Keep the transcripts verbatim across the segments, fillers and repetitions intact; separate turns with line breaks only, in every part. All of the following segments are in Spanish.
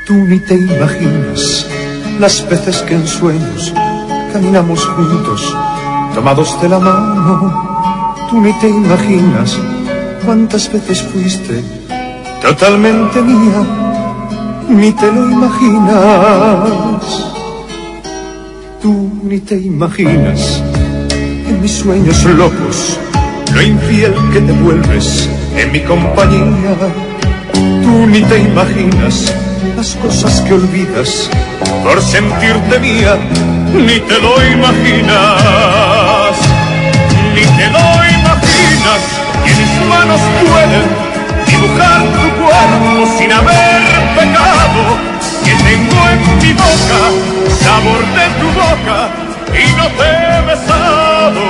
Tú ni te imaginas las veces que en sueños caminamos juntos, tomados de la mano. Tú ni te imaginas cuántas veces fuiste totalmente mía, ni te lo imaginas. Tú ni te imaginas en mis sueños locos lo infiel que te vuelves en mi compañía. Tú ni te imaginas las cosas que olvidas por sentirte mía, ni te lo imaginas, ni te lo imaginas, que mis manos pueden dibujar tu cuerpo sin haber pecado, que tengo en mi boca sabor de tu boca y no te he besado.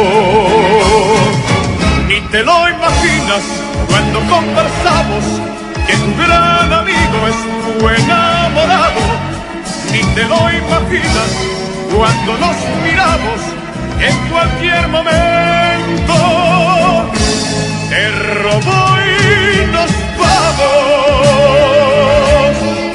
Ni te lo imaginas cuando conversamos que tu gran amigo es tu enamorado. Ni te lo imaginas cuando nos miramos en cualquier momento te robó y nos vamos.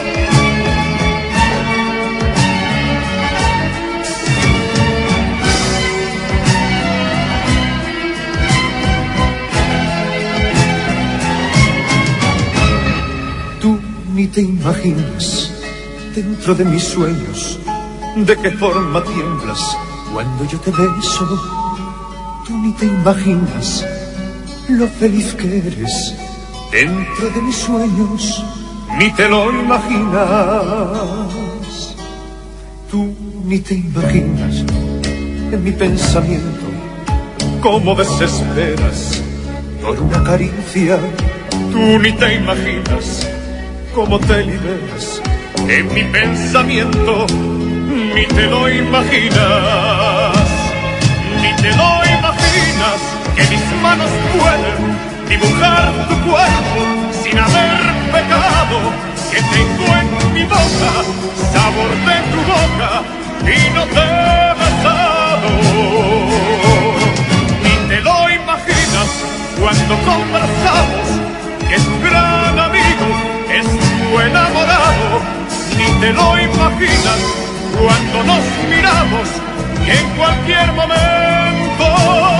Tú ni te imaginas dentro de mis sueños de qué forma tiemblas cuando yo te beso. Tú ni te imaginas lo feliz que eres dentro de mis sueños, ni te lo imaginas. Tú ni te imaginas en mi pensamiento cómo desesperas por una caricia. Tú ni te imaginas cómo te liberas en mi pensamiento, ni te lo imaginas, ni te lo imaginas, que mis manos pueden dibujar tu cuerpo sin haber pecado, que tengo en mi boca sabor de tu boca y no te he besado. Ni te lo imaginas cuando conversamos que tu gran amigo es tu enamorado. Ni te lo imaginas cuando nos miramos que en cualquier momento